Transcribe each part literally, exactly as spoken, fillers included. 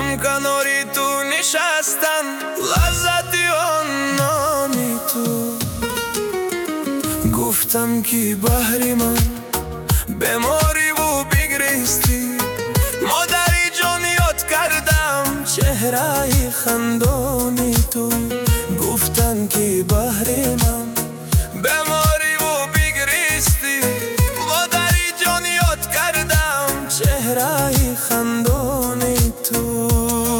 کناری تو نشستن، لذتی آن نانی تو. گفتم که بحری من بماری و بگریستی، مادری جان یاد کردم چهره خندانی تو. گفتم که بحری من بماری و بگریستی، مادری جان یاد کردم چهره خندانی تو.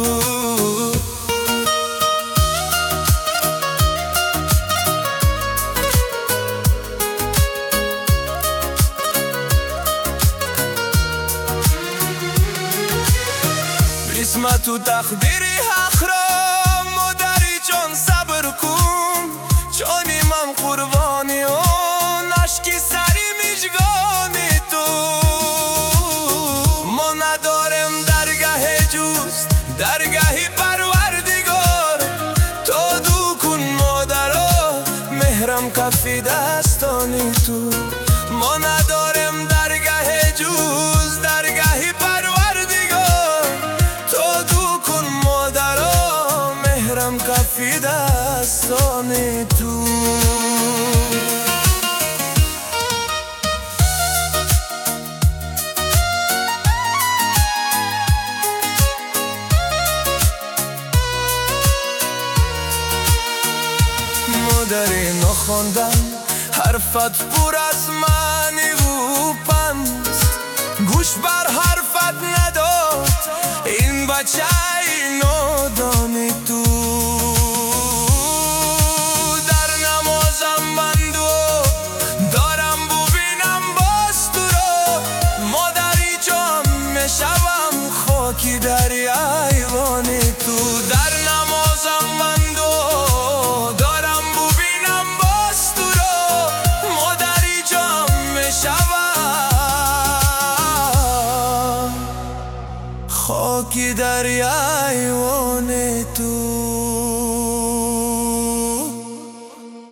قسمت و تقدیری حق را مادری جان صبر کن، جانی من قربانی اون عشقی سری میجگانی تو. ما ندارم درگاه جوست، درگاهی پروردگار، تو دو کن مادرها مهرم کفی دستانی تو. ما ندارم درگاه جوست، درگاهی پروردگار، تو دو کن مادرها مهرم کفی دستانی تو. مادری نخوندم حرفت پر از معنی و پند، گوش بر حرفت نداد این بچه نادانی تو. در نمازم من دو دارم ببینم باز تو رو، مادری جان میشوم خاکی دری ایوانی تو. در نمازم من دو دارم ببینم باز تو رو، مادری جان میشوم خاکی دری ایوانی.